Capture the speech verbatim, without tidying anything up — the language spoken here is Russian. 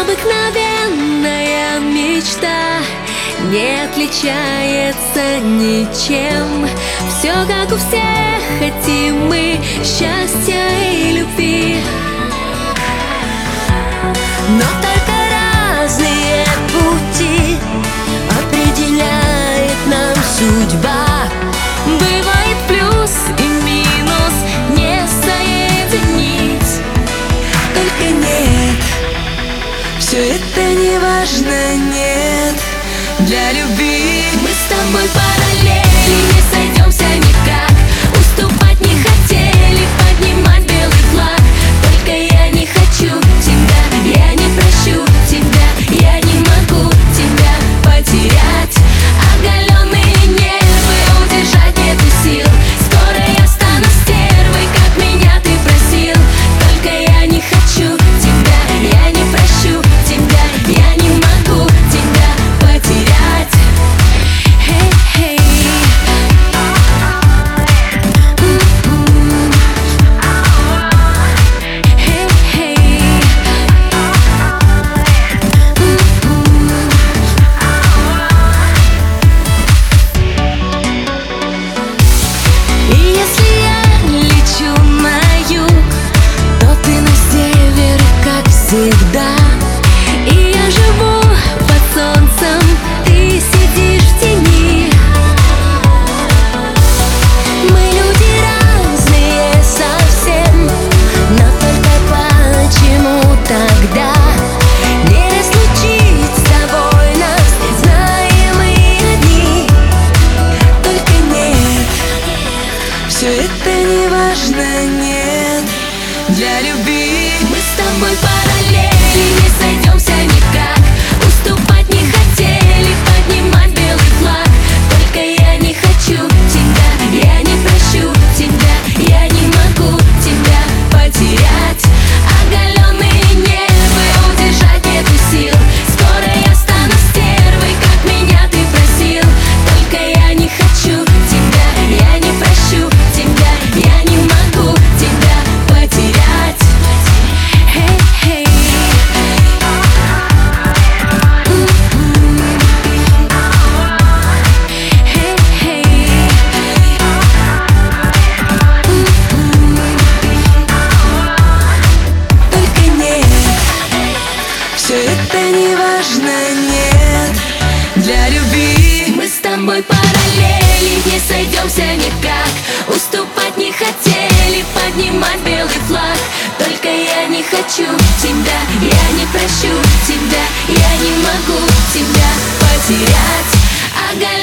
Обыкновенная мечта не отличается ничем. Все как у всех, хотим мы счастья и любви, но только разные пути определяет нам судьба. Бывает плюс и минус, не соединить. Только нет, все это не важно, нет. Для любви мы с тобой параллели, не сойдемся никак. Уступать не хотели, поднимать белый флаг. Только я не хочу тебя, я не прощу тебя, я не могу тебя потерять. Оголенные нервы, удержать нету сил. Скоро я стану стервой, как меня ты просил. Только я не хочу тебя, я не прощу тебя, я не могу тебя потерять. Hey, hey. Всегда. И я живу под солнцем, ты сидишь в тени. Мы люди разные совсем, но только почему тогда не разлучить с тобой нас? Знаем мы одни. Только нет, все это не важно, нет. Для любви мы с тобой параллели, не сойдемся никак. Уступать не хотели, поднимать белый флаг. Только я не хочу тебя, я не прощу тебя, я не могу тебя потерять. Оголенные нервы, удержать нету сил. Скоро я стану стервой, как меня ты просил. Только я не хочу тебя, я не прощу тебя, я не могу тебя потерять. Все это не важно, нет. Для любви мы с тобой параллели, не сойдемся никак. Уступать не хотели, поднимать белый флаг. Только я не хочу тебя, я не прощу тебя, я не могу тебя потерять.